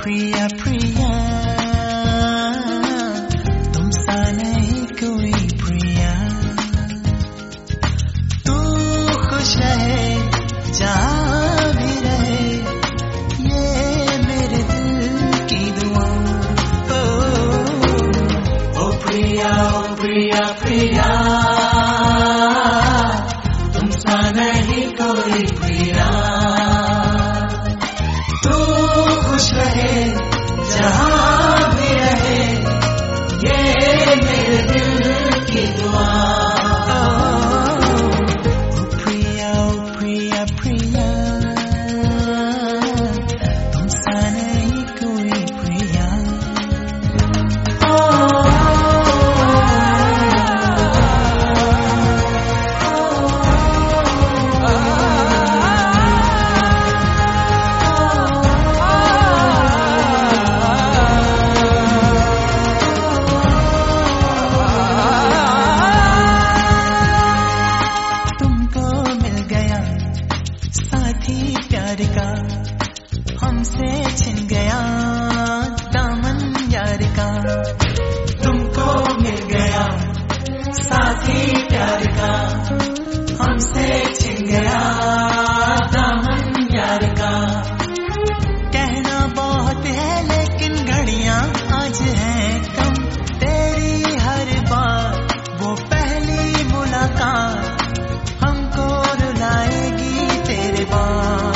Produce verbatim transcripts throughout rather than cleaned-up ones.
प्रिया प्रिया तुम सा नहीं कोई प्रिया। तू खुश रहे जहाँ भी रहे ये मेरे दिल की दुआ। ओ, ओ प्रिया ओ प्रिया प्रिया तुम सा नहीं कोई प्रिया। खुश रहे जहाँ भी रहे ये मेरे दिल की दुआ। ओ प्रिया ओ प्रिया प्रिया तुम सा नहीं कोई प्रिया। प्यार का हमसे छिन गया दामन यार का। तुमको मिल गया साथी प्यार का हमसे छिन गया दामन यार का। कहना बहुत है लेकिन घड़ियां आज हैं कम। तेरी हर बार वो पहली मुलाकात हमको रुलाएगी तेरे बाद।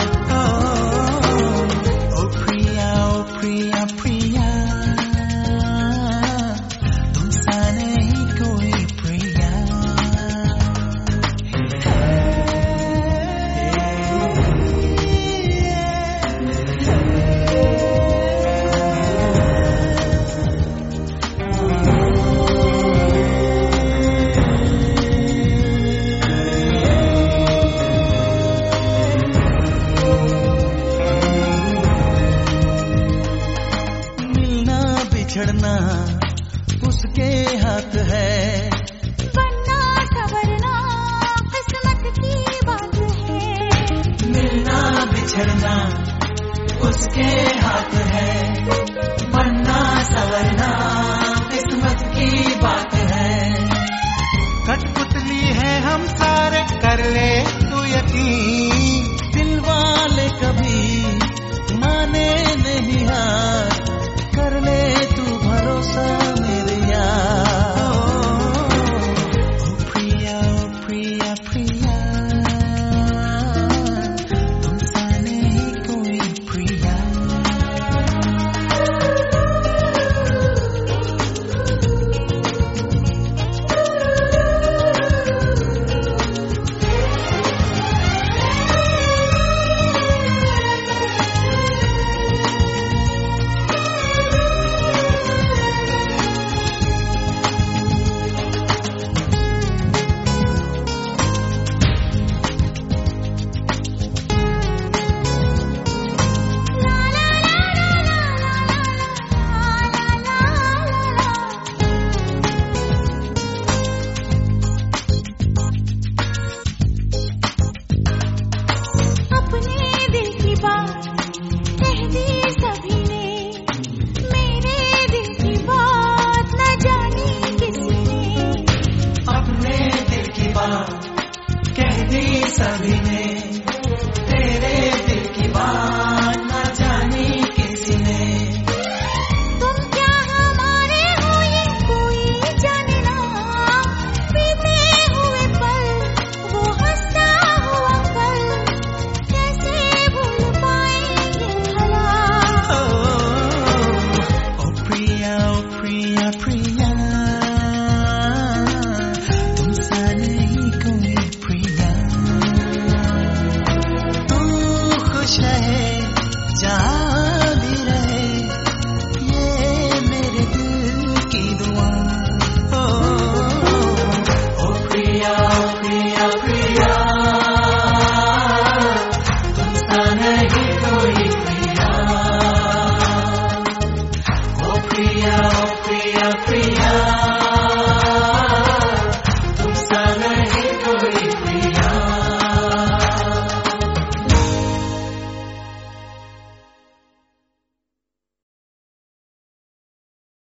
प्रिया प्रिया तुम सा नहीं कोई प्रिया। बिछड़ना उसके हाथ है, बनना संवरना किस्मत की बात है। मिलना बिछड़ना उसके हाथ है, बनना संवरना किस्मत की बात है। कठपुतली है हम सारे कर ले तू यकीन, दिल वाले